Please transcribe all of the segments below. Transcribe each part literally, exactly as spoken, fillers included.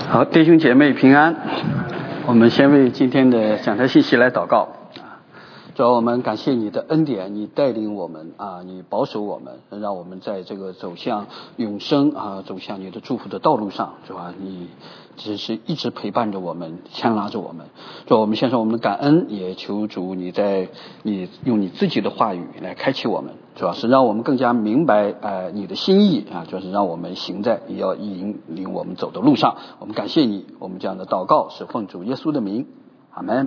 好，弟兄姐妹平安。我们先为今天的讲台信息来祷告。主要我们感谢你的恩典，你带领我们啊，你保守我们，让我们在这个走向永生啊，走向你的祝福的道路上，是吧？你只是一直陪伴着我们，牵拉着我们。主要我们献上我们的感恩，也求主你在你用你自己的话语来开启我们，主要是让我们更加明白呃你的心意啊，主要是让我们行在也要引领我们走的路上。我们感谢你，我们这样的祷告是奉主耶稣的名，阿们。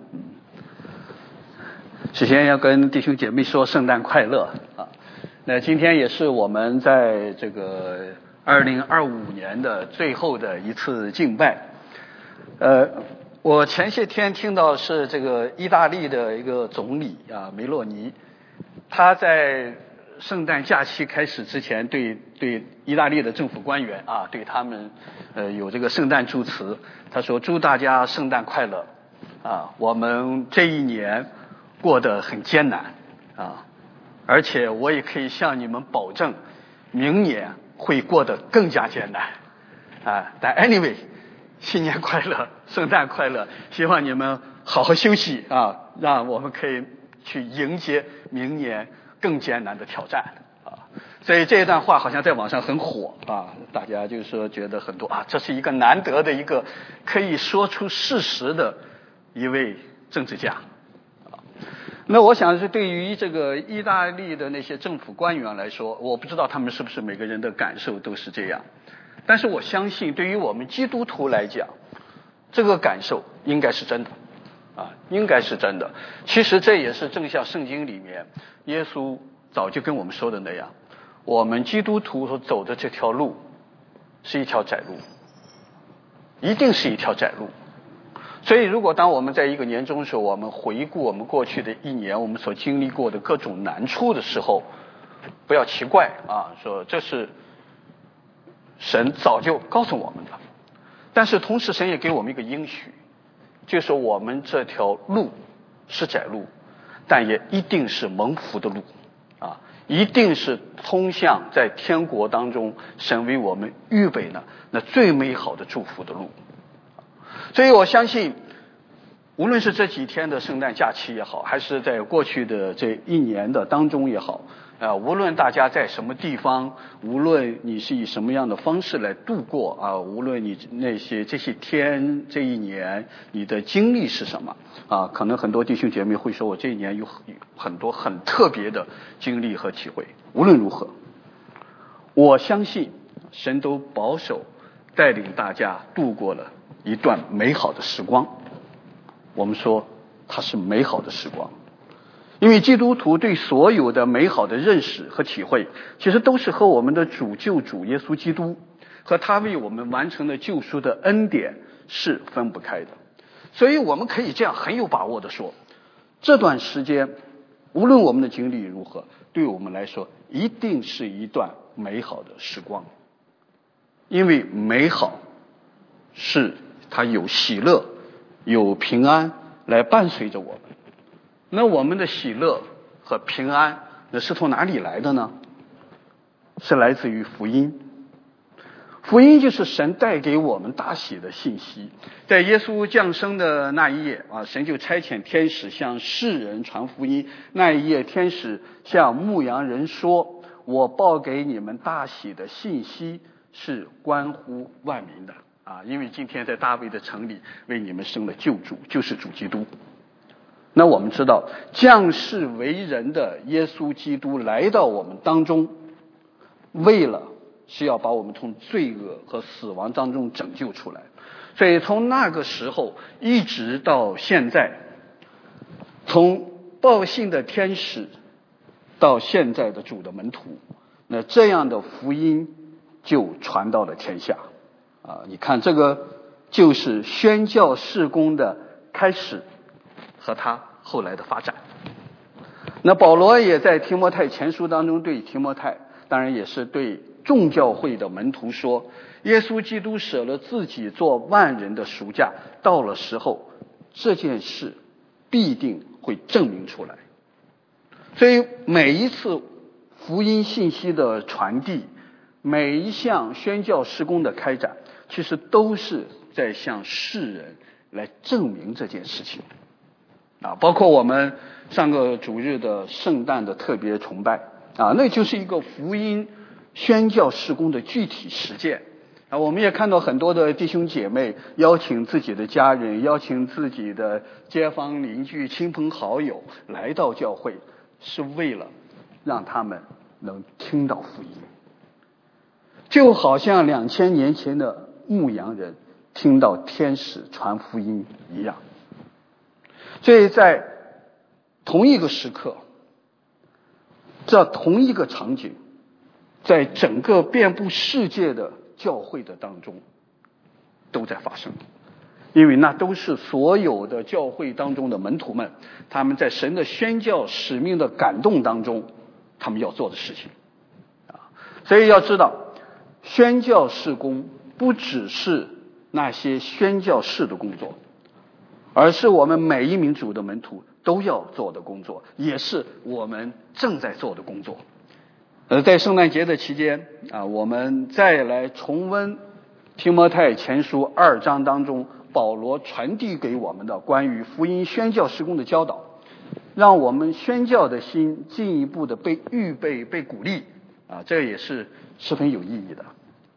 首先要跟弟兄姐妹说圣诞快乐啊！那今天也是我们在这个二零二五年的最后的一次敬拜。呃，我前些天听到是这个意大利的一个总理啊梅洛尼，他在圣诞假期开始之前对对意大利的政府官员啊对他们呃有这个圣诞祝词，他说祝大家圣诞快乐啊！我们这一年过得很艰难啊，而且我也可以向你们保证，明年会过得更加艰难啊。但 anyway， 新年快乐，圣诞快乐，希望你们好好休息啊，让我们可以去迎接明年更艰难的挑战啊。所以这一段话好像在网上很火啊，大家就是说觉得很多啊，这是一个难得的一个可以说出事实的一位政治家。那我想是对于这个意大利的那些政府官员来说，我不知道他们是不是每个人的感受都是这样，但是我相信对于我们基督徒来讲，这个感受应该是真的啊，应该是真的。其实这也是正像圣经里面耶稣早就跟我们说的那样，我们基督徒所走的这条路是一条窄路，一定是一条窄路。所以如果当我们在一个年终的时候，我们回顾我们过去的一年我们所经历过的各种难处的时候，不要奇怪啊，说这是神早就告诉我们的。但是同时神也给我们一个应许，就是我们这条路是窄路，但也一定是蒙福的路啊，一定是通向在天国当中神为我们预备的那最美好的祝福的路。所以我相信无论是这几天的圣诞假期也好，还是在过去的这一年的当中也好啊，无论大家在什么地方，无论你是以什么样的方式来度过啊，无论你那些这些天这一年你的经历是什么啊，可能很多弟兄姐妹会说我这一年有很多很特别的经历和体会。无论如何，我相信神都保守带领大家度过了一段美好的时光。我们说它是美好的时光，因为基督徒对所有的美好的认识和体会，其实都是和我们的主救主耶稣基督和他为我们完成的救赎的恩典是分不开的。所以我们可以这样很有把握的说，这段时间无论我们的经历如何，对我们来说一定是一段美好的时光。因为美好是它有喜乐有平安来伴随着我们。那我们的喜乐和平安那是从哪里来的呢？是来自于福音。福音就是神带给我们大喜的信息。在耶稣降生的那一夜啊，神就差遣天使向世人传福音。那一夜天使向牧羊人说，我报给你们大喜的信息是关乎万民的啊，因为今天在大卫的城里为你们生了救主，就是主基督。那我们知道降世为人的耶稣基督来到我们当中，为了是要把我们从罪恶和死亡当中拯救出来。所以从那个时候一直到现在，从报信的天使到现在的主的门徒，那这样的福音就传到了天下啊！你看这个就是宣教事工的开始和他后来的发展。那保罗也在提摩太前书当中对提摩太，当然也是对众教会的门徒说，耶稣基督舍了自己做万人的赎价，到了时候这件事必定会证明出来。所以每一次福音信息的传递，每一项宣教事工的开展， 其实都是在向世人来证明这件事情啊。包括我们上个主日的圣诞的特别崇拜啊，那就是一个福音宣教事工的具体实践啊。我们也看到很多的弟兄姐妹邀请自己的家人，邀请自己的街坊邻居、亲朋好友来到教会，是为了让他们能听到福音，就好像两千年前的牧羊人听到天使传福音一样。所以在同一个时刻，这同一个场景，在整个遍布世界的教会的当中都在发生，因为那都是所有的教会当中的门徒们，他们在神的宣教使命的感动当中，他们要做的事情啊。所以要知道，宣教事工不只是那些宣教士的工作，而是我们每一名主的门徒都要做的工作，也是我们正在做的工作。呃，在圣诞节的期间啊，我们再来重温提摩太前书二章当中保罗传递给我们的关于福音宣教事工的教导，让我们宣教的心进一步的被预备、被鼓励啊，这也是十分有意义的。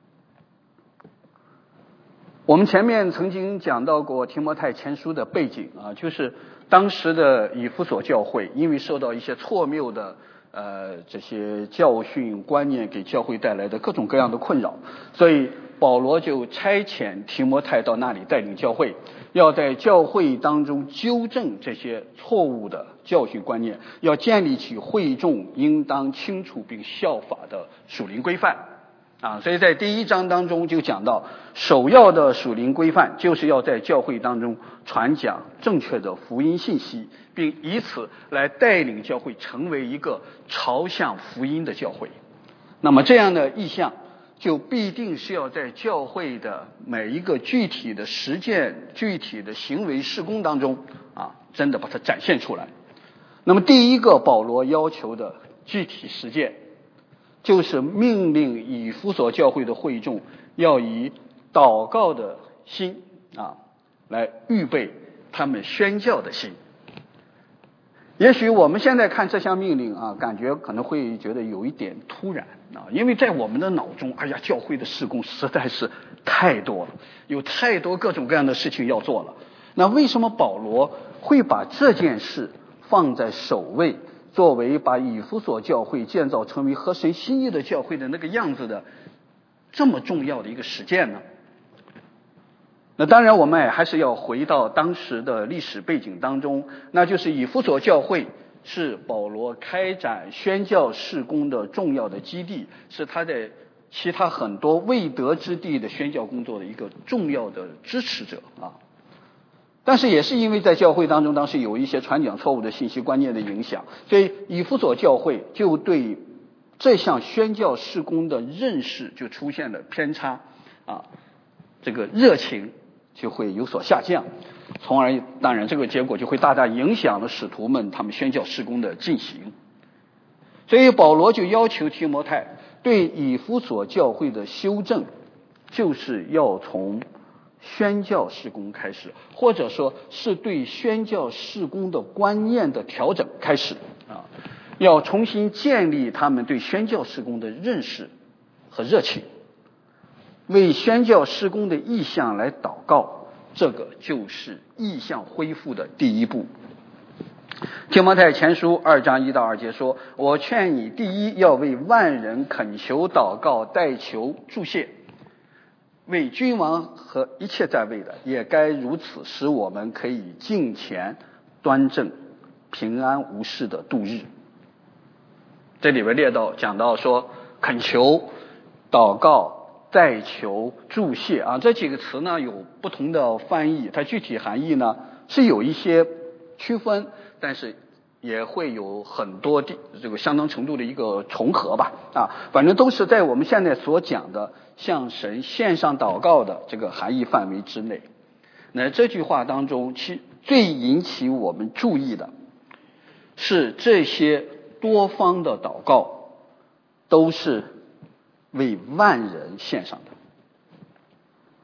我们前面曾经讲到过提摩太前书的背景啊，就是当时的以弗所教会因为受到一些错谬的呃这些教训观念给教会带来的各种各样的困扰，所以保罗就差遣提摩太到那里带领教会，要在教会当中纠正这些错误的教训观念，要建立起会众应当清楚并效法的属灵规范啊。所以在第一章当中就讲到，首要的属灵规范就是要在教会当中传讲正确的福音信息，并以此来带领教会成为一个朝向福音的教会。那么这样的意向就必定是要在教会的每一个具体的实践、具体的行为事工当中啊，真的把它展现出来。那么第一个保罗要求的具体实践，就是命令以弗所教会的会众要以祷告的心啊，来预备他们宣教的心。也许我们现在看这项命令啊，感觉可能会觉得有一点突然啊，因为在我们的脑中，哎呀，教会的事工实在是太多了，有太多各种各样的事情要做了。那为什么保罗会把这件事放在首位，作为把以弗所教会建造成为合神心意的教会的那个样子的这么重要的一个实践呢？那当然我们也还是要回到当时的历史背景当中，那就是以弗所教会是保罗开展宣教事工的重要的基地，是他在其他很多未得之地的宣教工作的一个重要的支持者啊。但是也是因为在教会当中当时有一些传讲错误的信息观念的影响，所以以弗所教会就对这项宣教事工的认识就出现了偏差啊，这个热情就会有所下降，从而当然这个结果就会大大影响了使徒们他们宣教事工的进行。所以保罗就要求提摩太对以弗所教会的修正，就是要从宣教事工开始，或者说是对宣教事工的观念的调整开始啊，要重新建立他们对宣教事工的认识和热情，为宣教事工的意向来祷告，这个就是意向恢复的第一步。提摩太前书二章一到二节说，我劝你第一要为万人恳求祷告代求祝谢，为君王和一切在位的也该如此，使我们可以敬虔端正平安无事的度日。这里边列到讲到说恳求祷告代求祝谢啊，这几个词呢有不同的翻译，它具体含义呢是有一些区分，但是也会有很多地这个相当程度的一个重合吧啊，反正都是在我们现在所讲的向神献上祷告的这个含义范围之内。那这句话当中其最引起我们注意的是，这些多方的祷告都是为万人献上的。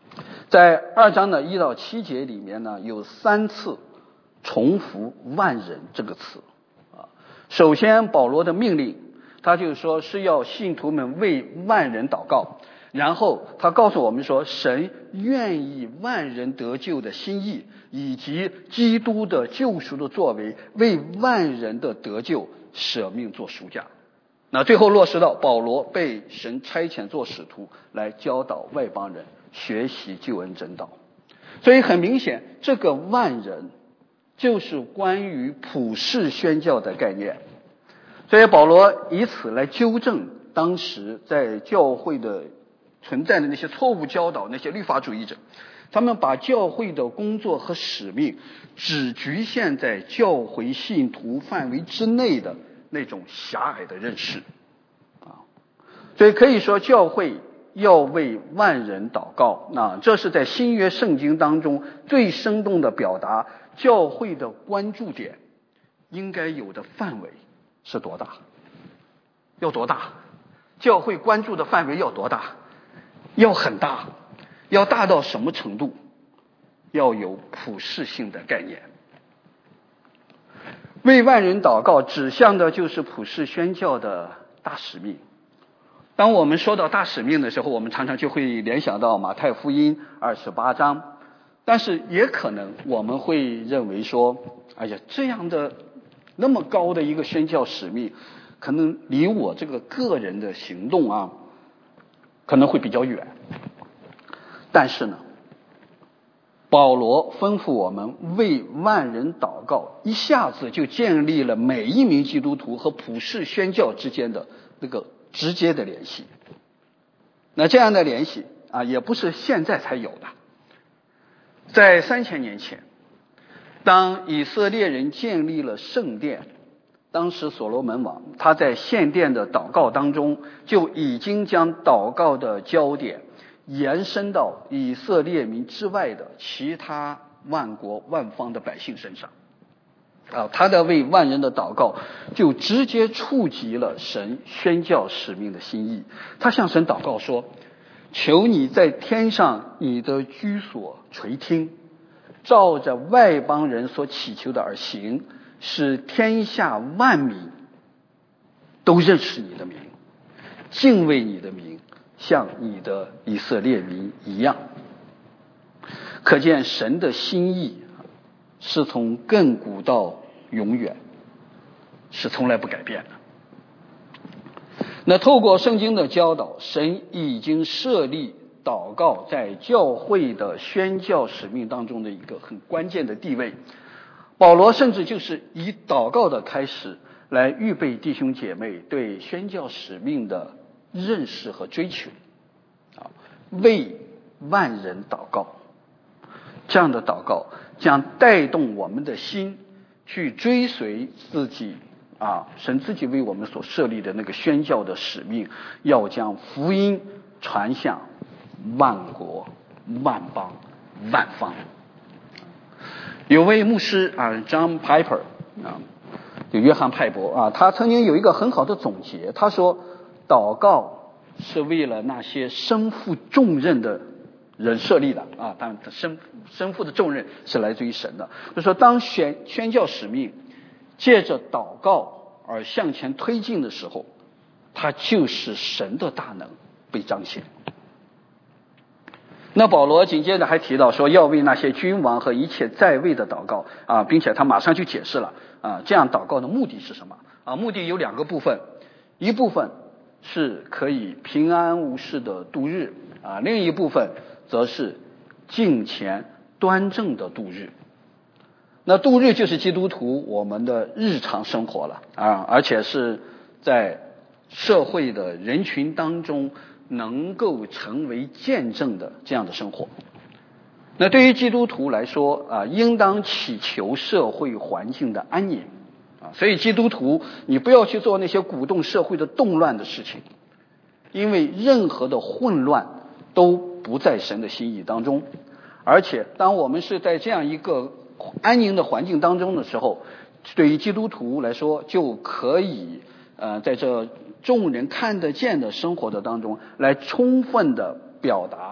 在二章的一到七节里面呢，有三次重复万人这个词啊。首先保罗的命令，他就是说是要信徒们为万人祷告，然后他告诉我们说，神愿意万人得救的心意，以及基督的救赎的作为，为万人的得救舍命做赎价。那最后落实到保罗被神差遣做使徒，来教导外邦人学习救恩真道。所以很明显，这个万人就是关于普世宣教的概念。所以保罗以此来纠正当时在教会的存在的那些错误教导，那些律法主义者，他们把教会的工作和使命只局限在教会信徒范围之内的那种狭隘的认识啊。所以可以说教会要为万人祷告，那这是在新约圣经当中最生动的表达教会的关注点应该有的范围是多大，要多大，教会关注的范围要多大，要很大，要大到什么程度，要有普世性的概念。为万人祷告指向的就是普世宣教的大使命。当我们说到大使命的时候，我们常常就会联想到马太福音二十八章，但是也可能我们会认为说，哎呀，这样的那么高的一个宣教使命，可能离我这个个人的行动啊，可能会比较远。但是呢，保罗吩咐我们为万人祷告，一下子就建立了每一名基督徒和普世宣教之间的那个直接的联系。那这样的联系啊，也不是现在才有的。在三千年前，当以色列人建立了圣殿，当时所罗门王他在献殿的祷告当中，就已经将祷告的焦点延伸到以色列民之外的其他万国万方的百姓身上啊，他的为万人的祷告就直接触及了神宣教使命的心意。他向神祷告说，求你在天上你的居所垂听，照着外邦人所祈求的而行，使天下万民都认识你的名，敬畏你的名，像你的以色列民一样。可见神的心意是从亘古到永远，是从来不改变的。那透过圣经的教导，神已经设立祷告在教会的宣教使命当中的一个很关键的地位。保罗甚至就是以祷告的开始来预备弟兄姐妹对宣教使命的认识和追求啊，为万人祷告。这样的祷告将带动我们的心去追随自己啊，神自己为我们所设立的那个宣教的使命，要将福音传向万国万邦万方。有位牧师啊 John Piper 啊，就约翰派伯啊，他曾经有一个很好的总结，他说祷告是为了那些身负重任的人设立的啊，当然身身负的重任是来自于神的。就说当宣宣教使命借着祷告而向前推进的时候，它就是神的大能被彰显。那保罗紧接着还提到说，要为那些君王和一切在位的祷告啊，并且他马上就解释了啊，这样祷告的目的是什么啊？目的有两个部分，一部分是可以平安无事的度日啊，另一部分则是敬虔端正的度日。那度日就是基督徒我们的日常生活了啊，而且是在社会的人群当中能够成为见证的这样的生活。那对于基督徒来说啊，应当祈求社会环境的安宁啊，所以基督徒你不要去做那些鼓动社会的动乱的事情，因为任何的混乱都不在神的心意当中。而且当我们是在这样一个安宁的环境当中的时候，对于基督徒来说就可以呃，在这众人看得见的生活的当中来充分的表达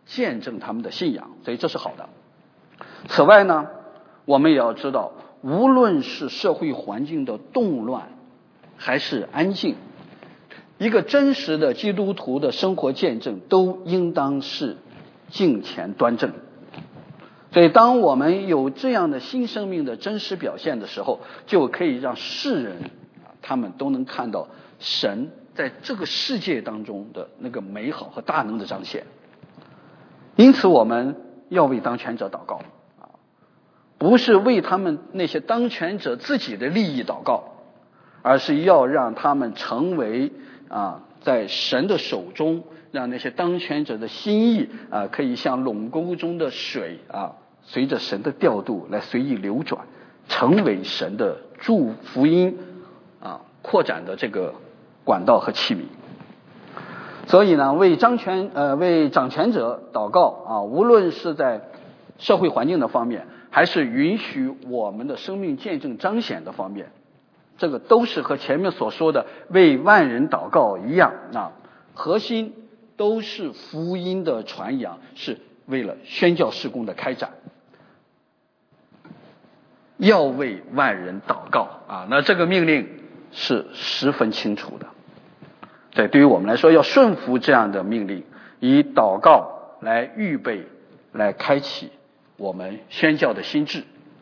见证他们的信仰，所以这是好的。此外呢，我们也要知道，无论是社会环境的动乱还是安静，一个真实的基督徒的生活见证都应当是敬虔端正。所以当我们有这样的新生命的真实表现的时候，就可以让世人他们都能看到神在这个世界当中的那个美好和大能的彰显。因此我们要为当权者祷告，不是为他们那些当权者自己的利益祷告，而是要让他们成为啊，在神的手中，让那些当权者的心意啊，可以像垄沟中的水啊，随着神的调度来随意流转，成为神的祝福音啊扩展的这个管道和器皿。所以呢，为掌权呃为掌权者祷告啊，无论是在社会环境的方面，还是允许我们的生命见证彰显的方面，这个都是和前面所说的为万人祷告一样啊，核心都是福音的传扬，是为了宣教事工的开展。要为万人祷告啊，那这个命令是十分清楚的。对，对于我们来说，要顺服这样的命令，以祷告来预备，来开启我们宣教的心智。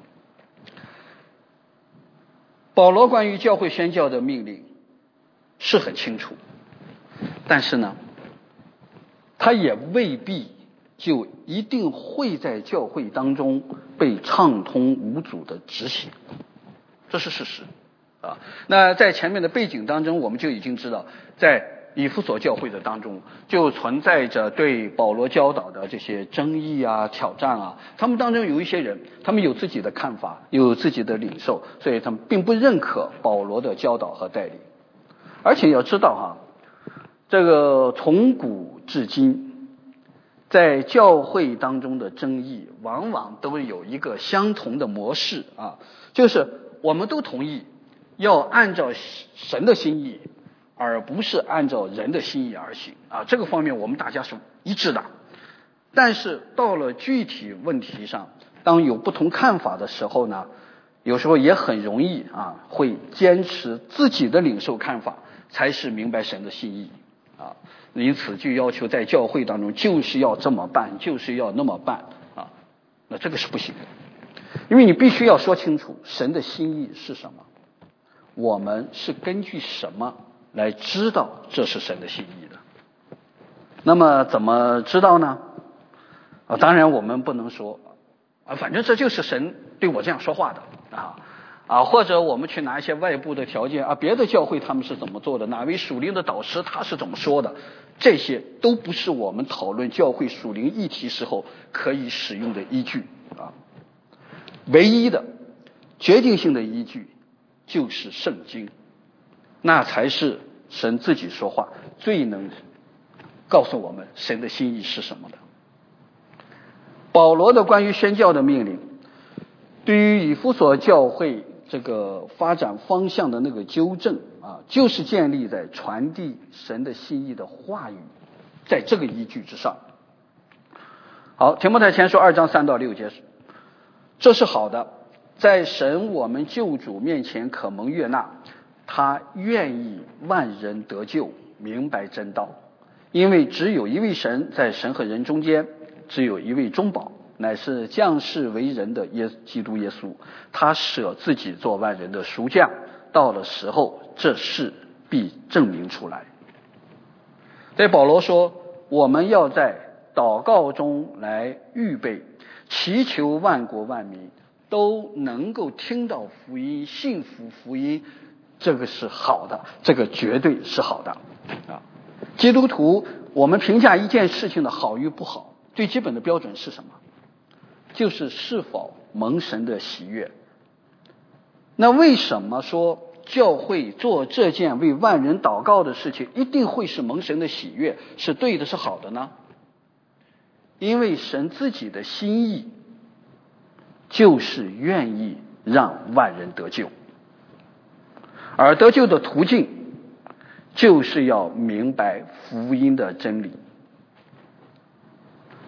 保罗关于教会宣教的命令是很清楚，但是呢，他也未必就一定会在教会当中被畅通无阻的执行，这是事实啊。那在前面的背景当中，我们就已经知道，在以弗所教会的当中就存在着对保罗教导的这些争议啊、挑战啊，他们当中有一些人，他们有自己的看法，有自己的领受，所以他们并不认可保罗的教导和带领。而且要知道哈，这个从古至今，在教会当中的争议往往都有一个相同的模式啊，就是我们都同意要按照神的心意，而不是按照人的心意而行啊，这个方面我们大家是一致的。但是到了具体问题上，当有不同看法的时候呢，有时候也很容易啊，会坚持自己的领受看法才是明白神的心意啊，因此就要求在教会当中就是要这么办，就是要那么办啊，那这个是不行的，因为你必须要说清楚神的心意是什么，我们是根据什么来知道这是神的心意的。那么怎么知道呢？啊，当然我们不能说啊，反正这就是神对我这样说话的啊啊，或者我们去拿一些外部的条件啊，别的教会他们是怎么做的，哪位属灵的导师他是怎么说的，这些都不是我们讨论教会属灵议题时候可以使用的依据啊。唯一的决定性的依据就是圣经，那才是神自己说话最能告诉我们神的心意是什么的。保罗的关于宣教的命令，对于以弗所教会这个发展方向的那个纠正啊，就是建立在传递神的心意的话语，在这个依据之上。好，提摩太前书二章三到六节，这是好的，在神我们救主面前可蒙悦纳，他愿意万人得救，明白真道，因为只有一位神，在神和人中间只有一位中保，乃是降世为人的耶基督耶稣，他舍自己做万人的赎价，到了时候这事必证明出来。所以保罗说，我们要在祷告中来预备，祈求万国万民都能够听到福音，信服福音，这个是好的，这个绝对是好的啊。基督徒我们评价一件事情的好与不好，最基本的标准是什么？就是是否蒙神的喜悦。那为什么说教会做这件为万人祷告的事情一定会是蒙神的喜悦，是对的，是好的呢？因为神自己的心意就是愿意让万人得救，而得救的途径就是要明白福音的真理。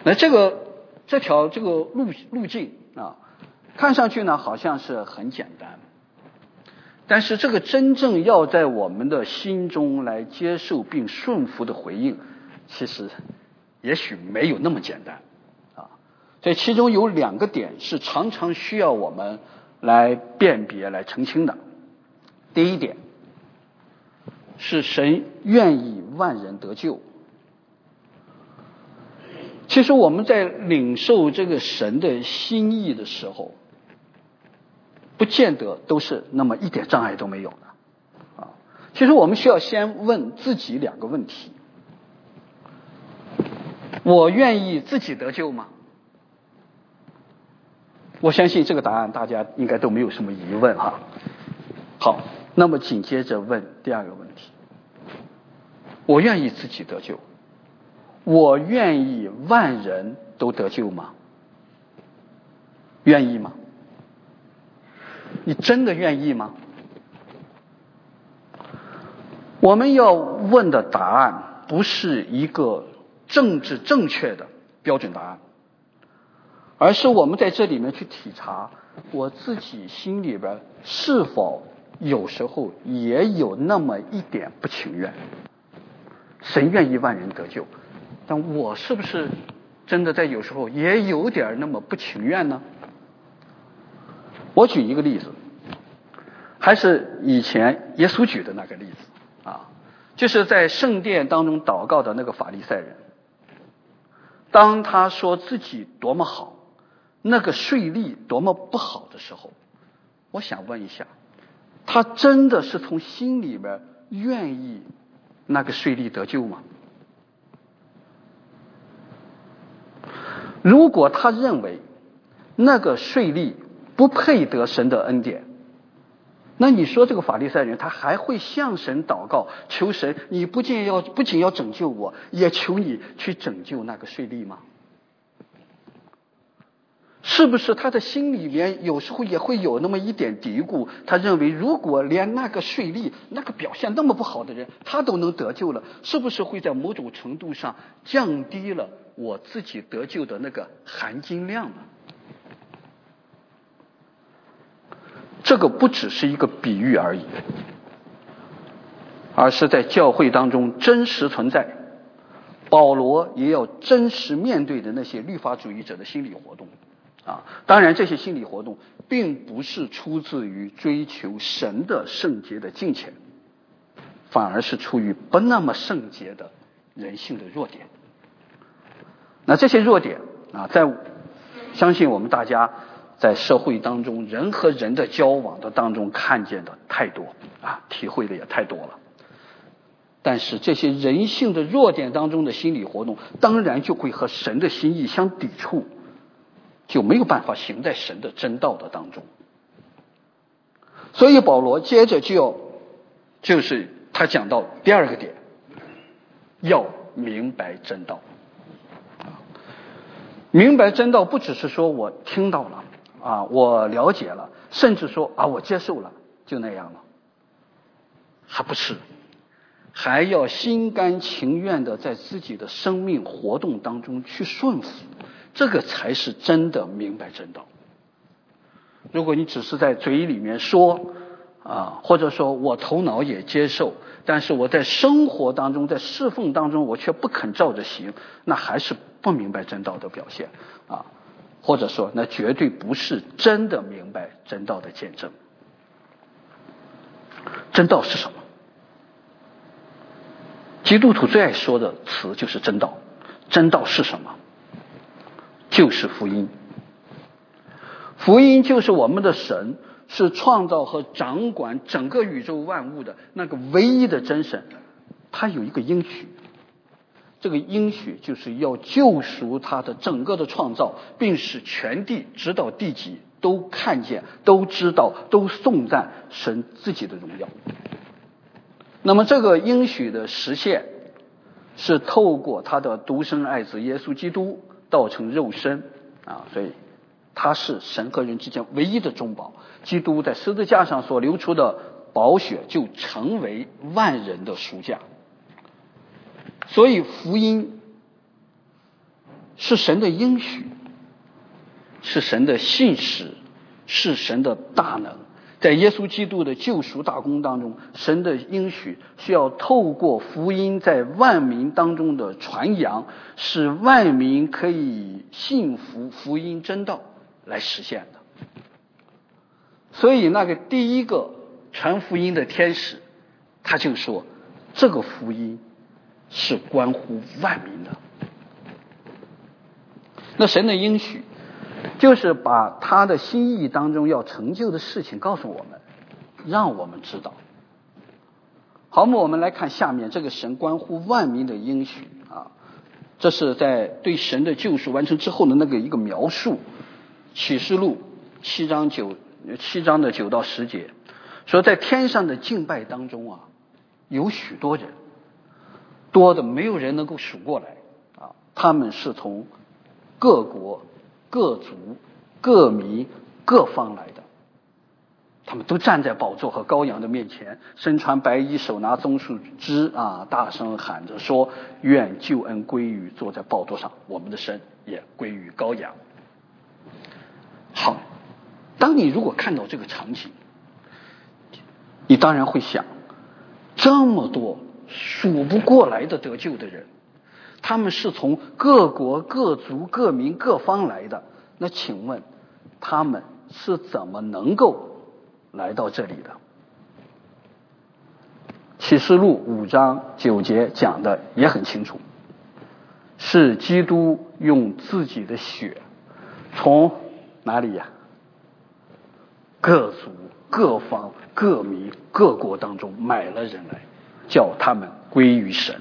那这个这条这个路路径啊，看上去呢好像是很简单，但是这个真正要在我们的心中来接受并顺服的回应，其实也许没有那么简单啊。所以其中有两个点是常常需要我们来辨别来澄清的。第一点是神愿意万人得救。其实我们在领受这个神的心意的时候，不见得都是那么一点障碍都没有的啊。其实我们需要先问自己两个问题：我愿意自己得救吗？我相信这个答案大家应该都没有什么疑问哈。好，那么紧接着问第二个问题：我愿意自己得救，我愿意万人都得救吗？愿意吗？你真的愿意吗？我们要问的答案不是一个政治正确的标准答案，而是我们在这里面去体察我自己心里边是否有时候也有那么一点不情愿。神愿意万人得救，但我是不是真的在有时候也有点那么不情愿呢？我举一个例子，还是以前耶稣举的那个例子啊，就是在圣殿当中祷告的那个法利赛人，当他说自己多么好，那个税吏多么不好的时候，我想问一下，他真的是从心里边愿意那个税吏得救吗？如果他认为那个税吏不配得神的恩典，那你说这个法利赛人他还会向神祷告，求神你不仅要不仅要拯救我，也求你去拯救那个税吏吗？是不是他的心里面有时候也会有那么一点嘀咕，他认为如果连那个税吏那个表现那么不好的人他都能得救了，是不是会在某种程度上降低了我自己得救的那个含金量呢？这个不只是一个比喻而已，而是在教会当中真实存在，保罗也要真实面对的那些律法主义者的心理活动啊。当然这些心理活动并不是出自于追求神的圣洁的敬虔，反而是出于不那么圣洁的人性的弱点。那这些弱点啊，在相信我们大家在社会当中人和人的交往的当中看见的太多啊，体会的也太多了。但是这些人性的弱点当中的心理活动，当然就会和神的心意相抵触，就没有办法行在神的真道的当中。所以保罗接着就要就是他讲到第二个点，要明白真道。明白真道不只是说我听到了啊，我了解了，甚至说啊我接受了就那样了，还不是，还要心甘情愿的在自己的生命活动当中去顺服，这个才是真的明白真道。如果你只是在嘴里面说啊，或者说我头脑也接受，但是我在生活当中在侍奉当中我却不肯照着行，那还是不明白真道的表现啊，或者说那绝对不是真的明白真道的见证。真道是什么？基督徒最爱说的词就是真道。真道是什么？就是福音。福音就是我们的神是创造和掌管整个宇宙万物的那个唯一的真神，他有一个应许，这个应许就是要救赎他的整个的创造，并使全地直到地极都看见，都知道，都颂赞神自己的荣耀。那么这个应许的实现是透过他的独生爱子耶稣基督道成肉身啊，所以他是神和人之间唯一的中保。基督在十字架上所流出的宝血就成为万人的赎价。所以福音是神的应许，是神的信实，是神的大能。在耶稣基督的救赎大功当中，神的应许是要透过福音在万民当中的传扬，使万民可以信服福音真道来实现的。所以那个第一个传福音的天使，他就说这个福音是关乎万民的。那神的应许就是把他的心意当中要成就的事情告诉我们，让我们知道。好，我们来看下面这个神关乎万民的应许啊，这是在对神的救赎完成之后的那个一个描述。启示录七章九七章的九到十节说，在天上的敬拜当中啊，有许多人，多的没有人能够数过来啊，他们是从各国各族各民各方来的，他们都站在宝座和羔羊的面前，身穿白衣，手拿棕树枝啊，大声喊着说，愿救恩归于坐在宝座上我们的神，也归于羔羊。好，当你如果看到这个场景，你当然会想，这么多数不过来的得救的人，他们是从各国各族各民各方来的，那请问他们是怎么能够来到这里的？启示录五章九节讲的也很清楚，是基督用自己的血从哪里呀？各族各方各民各国当中买了人来，叫他们归于神。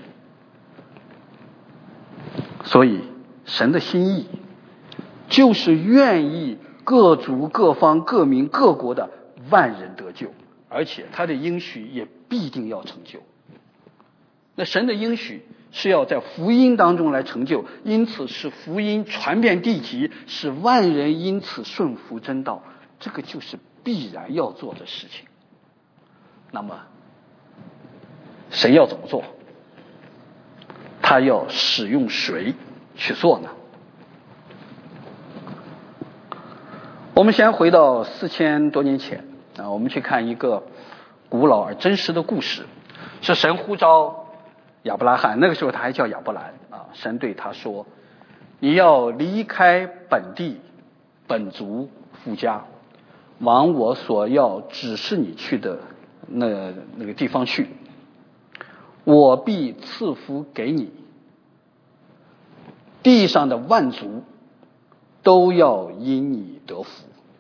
所以神的心意就是愿意各族各方各民各国的万人得救，而且他的应许也必定要成就。那神的应许是要在福音当中来成就，因此使福音传遍地极，使万人因此顺服真道，这个就是必然要做的事情。那么神要怎么做？他要使用谁去做呢？我们先回到四千多年前啊，我们去看一个古老而真实的故事，是神呼召亚伯拉罕，那个时候他还叫亚伯兰啊。神对他说，你要离开本地本族父家，往我所要指示你去的那那个地方去，我必赐福给你，地上的万族都要因你得福。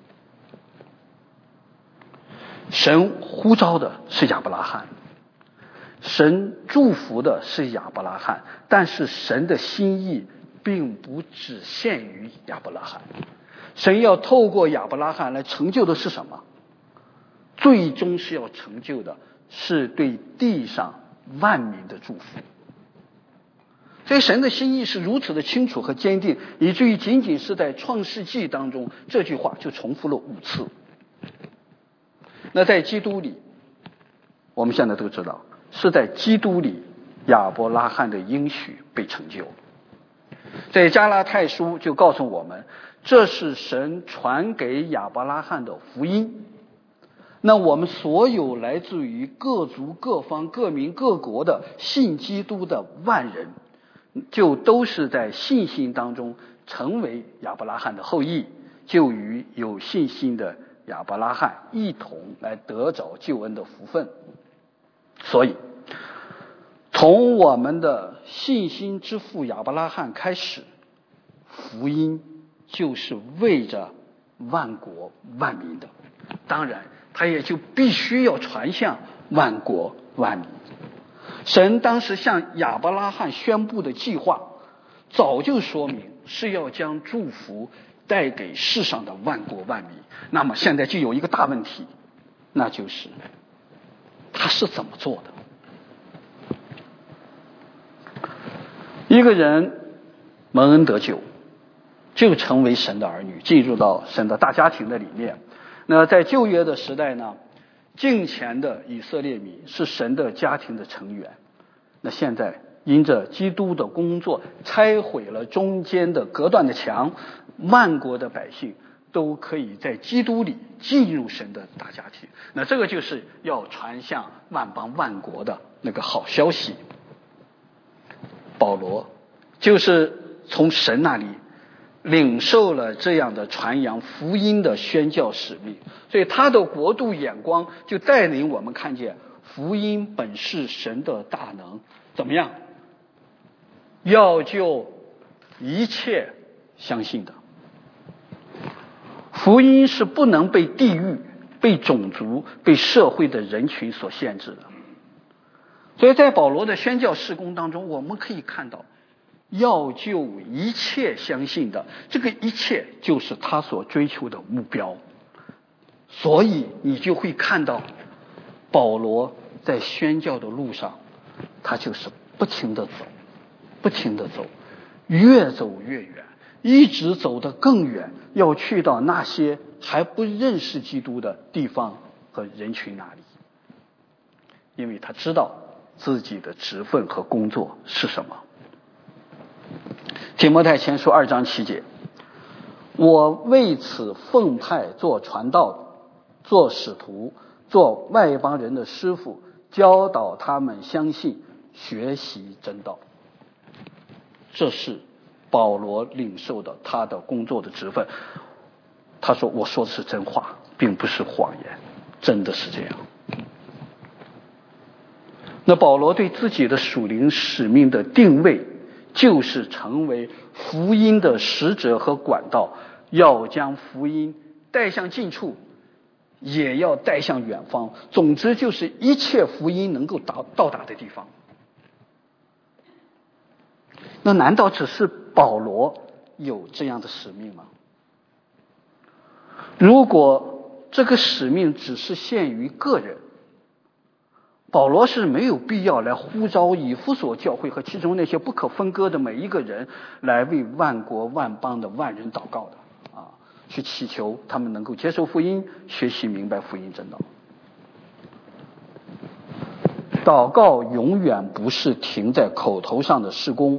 神呼召的是亚伯拉罕，神祝福的是亚伯拉罕，但是神的心意并不只限于亚伯拉罕，神要透过亚伯拉罕来成就的是什么？最终是要成就的是对地上万民的祝福。所以神的心意是如此的清楚和坚定，以至于仅仅是在创世纪当中这句话就重复了五次。那在基督里，我们现在都知道，是在基督里亚伯拉罕的应许被成就。在加拉太书就告诉我们，这是神传给亚伯拉罕的福音。那我们所有来自于各族各方各民各国的信基督的万人，就都是在信心当中成为亚伯拉罕的后裔，就与有信心的亚伯拉罕一同来得着救恩的福分。所以从我们的信心之父亚伯拉罕开始，福音就是为着万国万民的，当然他也就必须要传向万国万民。神当时向亚伯拉罕宣布的计划早就说明是要将祝福带给世上的万国万民。那么现在就有一个大问题，那就是他是怎么做的？一个人蒙恩得救，就成为神的儿女，进入到神的大家庭的里面。那在旧约的时代呢，敬虔的以色列民是神的家庭的成员。那现在因着基督的工作拆毁了中间的隔断的墙，万国的百姓都可以在基督里进入神的大家庭。那这个就是要传向万邦万国的那个好消息。保罗就是从神那里领受了这样的传扬福音的宣教使命，所以他的国度眼光就带领我们看见福音本是神的大能，怎么样？要救一切相信的。福音是不能被地域、被种族、被社会的人群所限制的。所以在保罗的宣教事工当中，我们可以看到要救一切相信的，这个一切就是他所追求的目标。所以你就会看到保罗在宣教的路上，他就是不停地走，不停地走，越走越远，一直走得更远，要去到那些还不认识基督的地方和人群那里。因为他知道自己的职分和工作是什么。提摩太前书二章七节，我为此奉派做传道、做使徒、做外邦人的师傅，教导他们相信，学习真道。这是保罗领受的他的工作的职分。他说我说的是真话，并不是谎言，真的是这样。那保罗对自己的属灵使命的定位，就是成为福音的使者和管道，要将福音带向近处，也要带向远方。总之就是一切福音能够到到达的地方。那难道只是保罗有这样的使命吗？如果这个使命只是限于个人，保罗是没有必要来呼召以弗所教会和其中那些不可分割的每一个人，来为万国万邦的万人祷告的啊，去祈求他们能够接受福音，学习明白福音真道。祷告永远不是停在口头上的事工，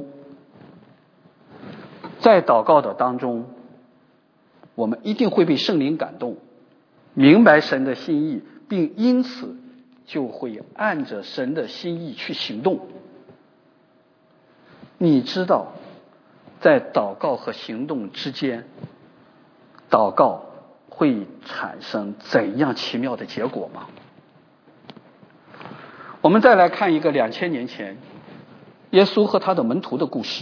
在祷告的当中，我们一定会被圣灵感动，明白神的心意，并因此就会按着神的心意去行动。你知道在祷告和行动之间，祷告会产生怎样奇妙的结果吗？我们再来看一个两千年前耶稣和他的门徒的故事。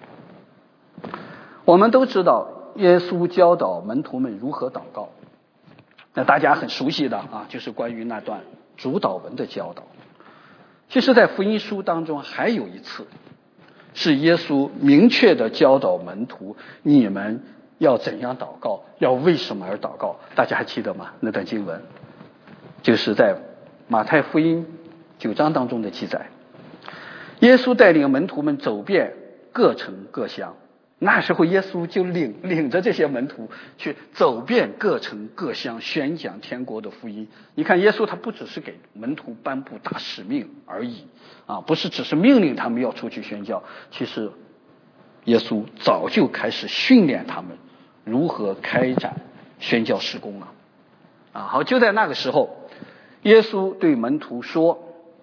我们都知道耶稣教导门徒们如何祷告，那大家很熟悉的啊，就是关于那段主祷文的教导。其实在福音书当中还有一次是耶稣明确的教导门徒，你们要怎样祷告，要为什么而祷告。大家还记得吗？那段经文就是在马太福音九章当中的记载。耶稣带领门徒们走遍各城各乡，那时候耶稣就领领着这些门徒去走遍各城各乡，宣讲天国的福音。你看耶稣他不只是给门徒颁布大使命而已啊，不是只是命令他们要出去宣教，其实耶稣早就开始训练他们如何开展宣教事工了啊。好，就在那个时候，耶稣对门徒说，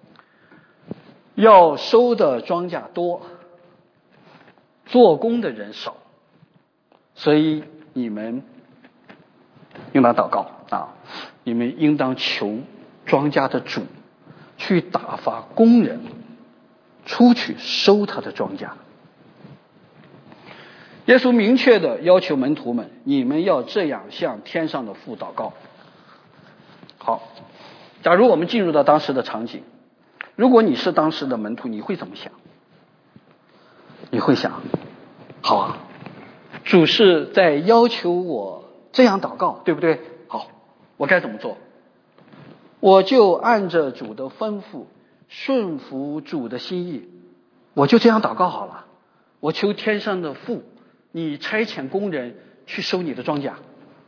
要收的庄稼多，做工的人少，所以你们应当祷告啊！你们应当求庄稼的主去打发工人出去收他的庄稼。耶稣明确的要求门徒们，你们要这样向天上的父祷告。好，假如我们进入到当时的场景，如果你是当时的门徒，你会怎么想？你会想，好啊，主是在要求我这样祷告，对不对？好，我该怎么做？我就按着主的吩咐，顺服主的心意，我就这样祷告好了。我求天上的父，你差遣工人去收你的庄稼。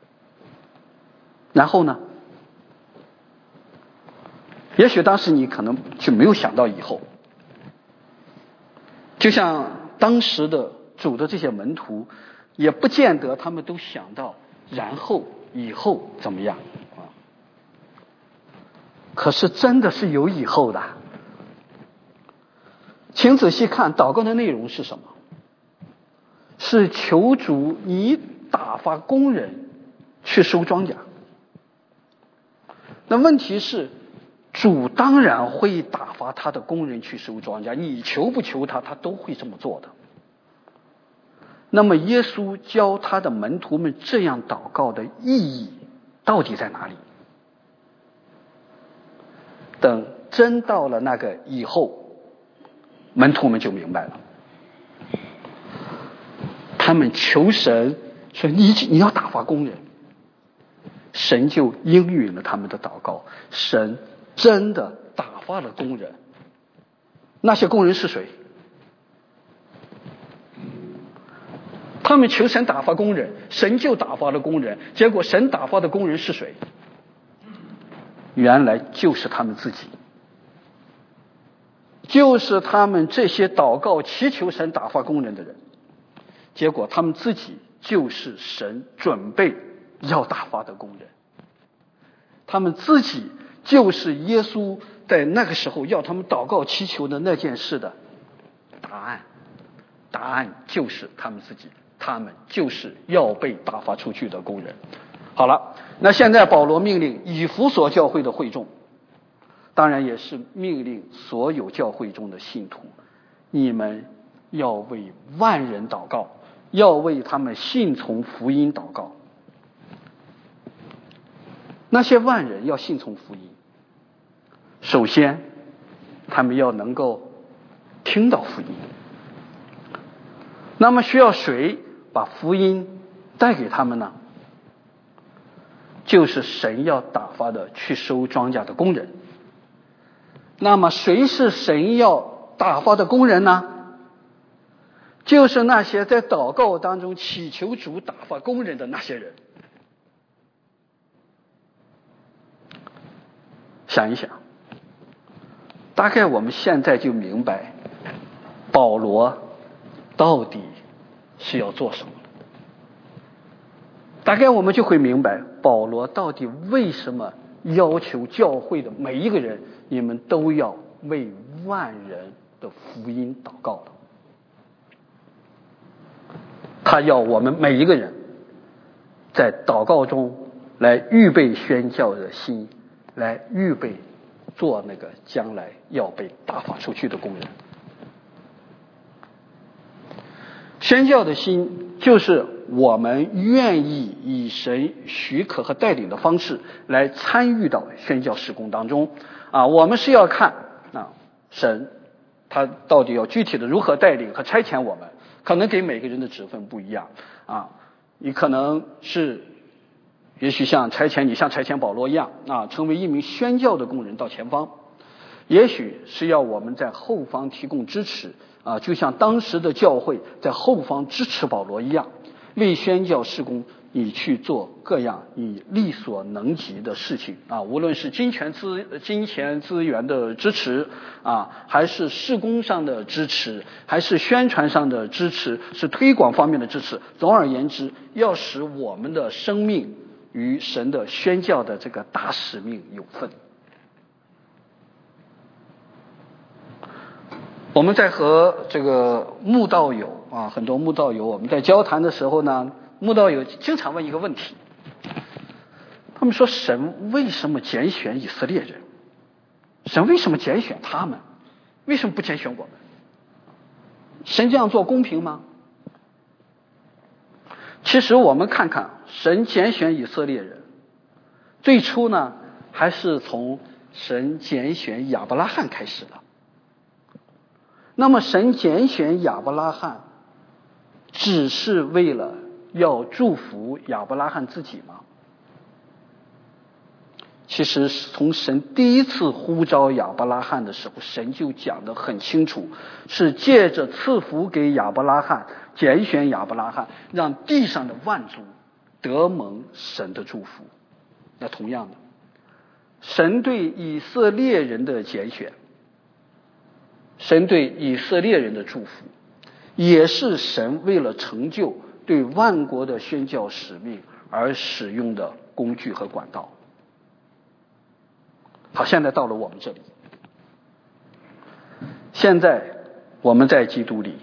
然后呢？也许当时你可能就没有想到以后。 就像当时的主的这些门徒，也不见得他们都想到然后以后怎么样啊。可是真的是有以后的。请仔细看祷告的内容是什么？是求主你打发工人去收庄稼。那问题是，主当然会打发他的工人去收庄稼，你求不求他，他都会这么做的。那么耶稣教他的门徒们这样祷告的意义到底在哪里？等真到了那个以后，门徒们就明白了。他们求神说你你要打发工人，神就应允了他们的祷告，神真的打发了工人。那些工人是谁？他们求神打发工人，神就打发了工人，结果神打发的工人是谁？原来就是他们自己，就是他们这些祷告祈求神打发工人的人，结果他们自己就是神准备要打发的工人，他们自己就是耶稣在那个时候要他们祷告祈求的那件事的答案。答案就是他们自己，他们就是要被打发出去的工人。好了，那现在保罗命令以弗所教会的会众，当然也是命令所有教会中的信徒，你们要为万人祷告，要为他们信从福音祷告。那些万人要信从福音，首先他们要能够听到福音。那么需要谁把福音带给他们呢？就是神要打发的去收庄稼的工人。那么谁是神要打发的工人呢？就是那些在祷告当中祈求主打发工人的那些人。想一想，大概我们现在就明白保罗到底是要做什么了。大概我们就会明白保罗到底为什么要求教会的每一个人，你们都要为万人的福音祷告的。他要我们每一个人在祷告中来预备宣教的心，来预备做那个将来要被打发出去的工人。宣教的心就是我们愿意以神许可和带领的方式来参与到宣教事工当中啊。我们是要看啊神他到底要具体的如何带领和差遣我们，可能给每个人的职分不一样啊。你可能是也许像差遣你像差遣保罗一样啊，成为一名宣教的工人到前方，也许是要我们在后方提供支持啊，就像当时的教会在后方支持保罗一样，为宣教事工你去做各样你力所能及的事情啊，无论是金钱资金钱资源的支持啊，还是事工上的支持，还是宣传上的支持，是推广方面的支持。总而言之，要使我们的生命与神的宣教的这个大使命有份。我们在和这个慕道友啊，很多慕道友，我们在交谈的时候呢，慕道友经常问一个问题，他们说神为什么拣选以色列人？神为什么拣选他们？为什么不拣选我们？神这样做公平吗？其实我们看看神拣选以色列人，最初呢还是从神拣选亚伯拉罕开始的。那么神拣选亚伯拉罕只是为了要祝福亚伯拉罕自己吗？其实从神第一次呼召亚伯拉罕的时候，神就讲得很清楚，是借着赐福给亚伯拉罕，拣选亚伯拉罕，让地上的万族得蒙神的祝福。那同样的，神对以色列人的拣选神对以色列人的祝福，也是神为了成就对万国的宣教使命而使用的工具和管道。好，现在到了我们这里，现在我们在基督里，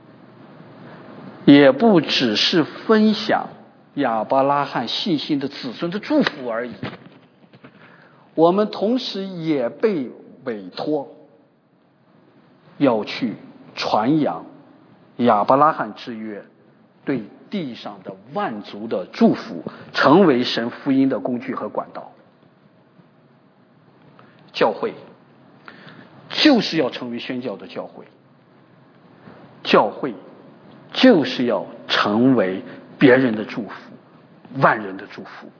也不只是分享亚伯拉罕信心的子孙的祝福而已，我们同时也被委托要去传扬亚伯拉罕之约对地上的万族的祝福，成为神福音的工具和管道。教会就是要成为宣教的教会，教会就是要成为别人的祝福，万人的祝福。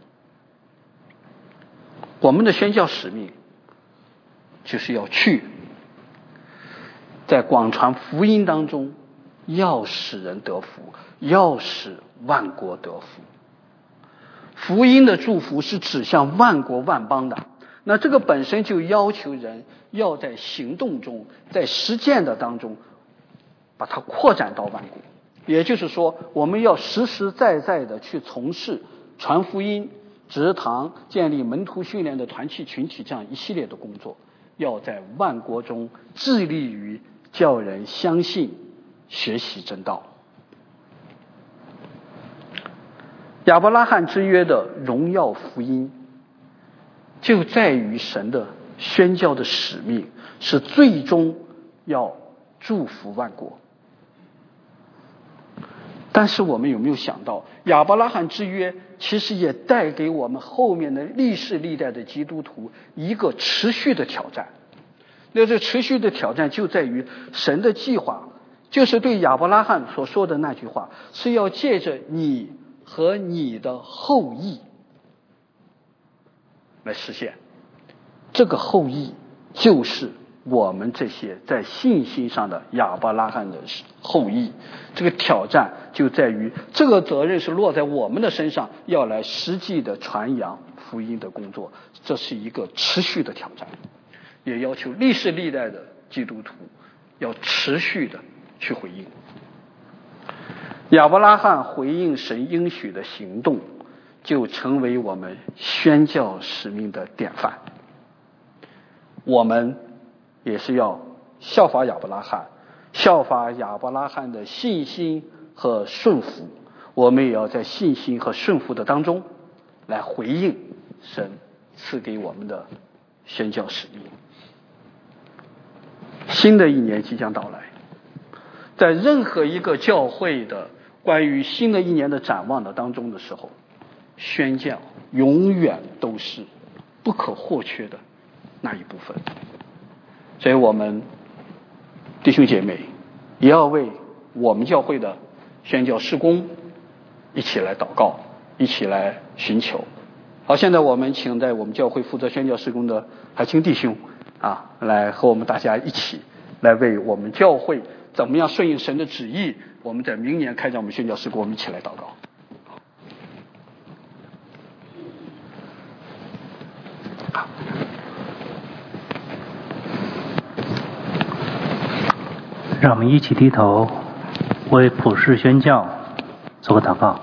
我们的宣教使命就是要去在广传福音当中，要使人得福，要使万国得福。福音的祝福是指向万国万邦的，那这个本身就要求人要在行动中，在实践的当中把它扩展到万国。也就是说，我们要实实在在的去从事传福音、植堂、建立门徒训练的团契群体这样一系列的工作，要在万国中致力于叫人相信、学习真道。亚伯拉罕之约的荣耀福音就在于神的宣教的使命是最终要祝福万国。但是我们有没有想到，亚伯拉罕之约其实也带给我们后面的历世历代的基督徒一个持续的挑战。那这持续的挑战就在于神的计划就是对亚伯拉罕所说的那句话，是要借着你和你的后裔来实现。这个后裔就是我们这些在信心上的亚伯拉罕的后裔。这个挑战就在于这个责任是落在我们的身上，要来实际的传扬福音的工作。这是一个持续的挑战，也要求历世历代的基督徒要持续的去回应。亚伯拉罕回应神应许的行动，就成为我们宣教使命的典范。我们也是要效法亚伯拉罕，效法亚伯拉罕的信心和顺服，我们也要在信心和顺服的当中来回应神赐给我们的宣教使命。新的一年即将到来，在任何一个教会的关于新的一年的展望的当中的时候，宣教永远都是不可或缺的那一部分。所以我们弟兄姐妹也要为我们教会的宣教事工一起来祷告，一起来寻求。好，现在我们请在我们教会负责宣教事工的海清弟兄啊，来和我们大家一起来为我们教会怎么样顺应神的旨意，我们在明年开展我们宣教事工，我们一起来祷告。 让我们一起低头为普世宣教做个祷告。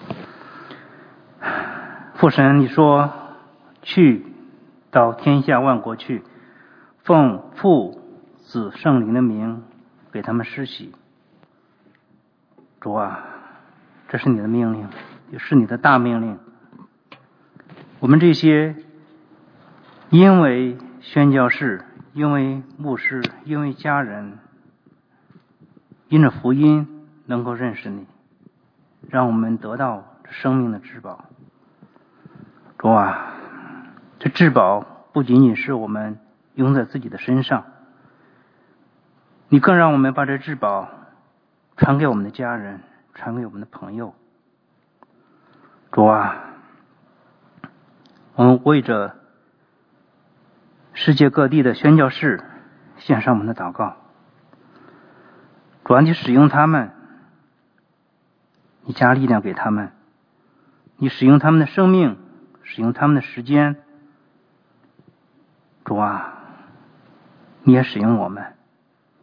父神，你说去到天下万国去，奉父子圣灵的名给他们施洗。主啊，这是你的命令，也是你的大命令。我们这些因为宣教士，因为牧师，因为家人，因着福音能够认识你，让我们得到生命的至宝。主啊，这至宝不仅仅是我们用在自己的身上，你更让我们把这至宝传给我们的家人，传给我们的朋友。主啊，我们为着世界各地的宣教士献上我们的祷告。主啊，你使用他们，你加力量给他们，你使用他们的生命，使用他们的时间。主啊，你也使用我们，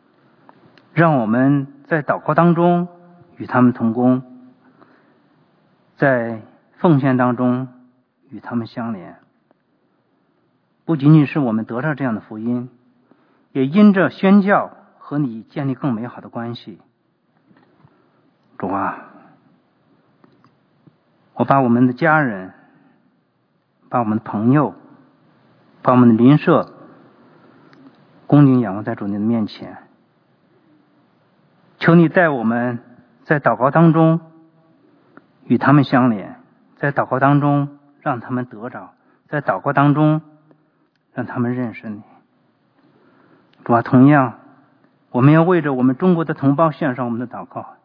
让我们在祷告当中与他们同工，在奉献当中与他们相连。不仅仅是我们得到这样的福音，也因着宣教和你建立更美好的关系。主啊，我把我们的家人，把我们的朋友，把我们的邻舍恭敬仰望在主你的面前，求你带我们在祷告当中与他们相连，在祷告当中让他们得着，在祷告当中让他们认识你。主啊，同样我们要为着我们中国的同胞献上我们的祷告。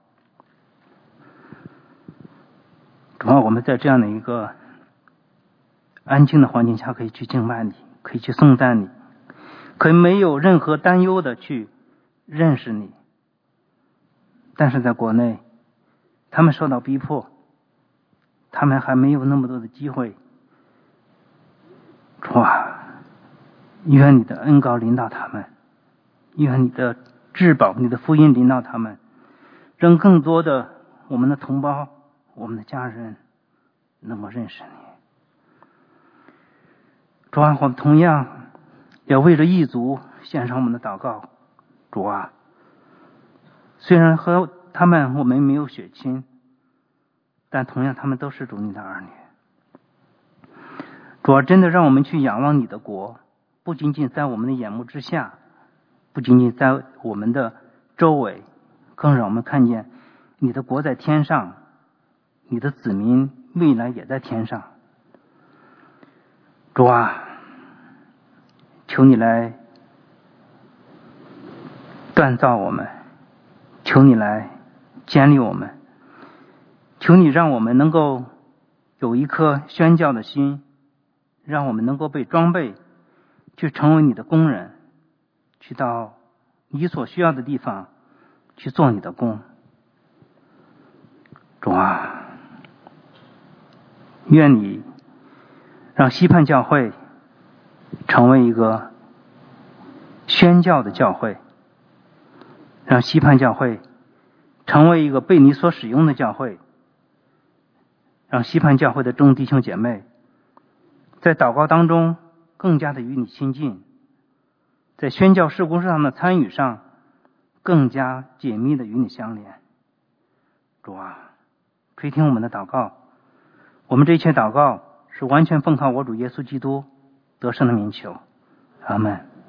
主啊，我们在这样的一个安静的环境下可以去敬拜你，可以去颂赞你，可以没有任何担忧的去认识你。但是在国内他们受到逼迫，他们还没有那么多的机会。主啊，愿你的恩膏临到他们，愿你的至宝，你的福音临到他们，让更多的我们的同胞，我们的家人能够认识你。主啊，我们同样要为着异族献上我们的祷告。主啊，虽然和他们我们没有血亲，但同样他们都是主你的儿女。主啊，真的让我们去仰望你的国，不仅仅在我们的眼目之下，不仅仅在我们的周围，更让我们看见你的国在天上，你的子民未来也在天上。主啊，求你来锻造我们，求你来建立我们，求你让我们能够有一颗宣教的心，让我们能够被装备去成为你的工人，去到你所需要的地方去做你的工。主啊，愿你让西泮教会成为一个宣教的教会，让西泮教会成为一个被你所使用的教会，让西泮教会的众弟兄姐妹在祷告当中更加的与你亲近，在宣教事工上的参与上更加紧密的与你相连。主啊，垂听我们的祷告，我们这一切祷告是完全奉靠我主耶稣基督得胜的名求。阿们。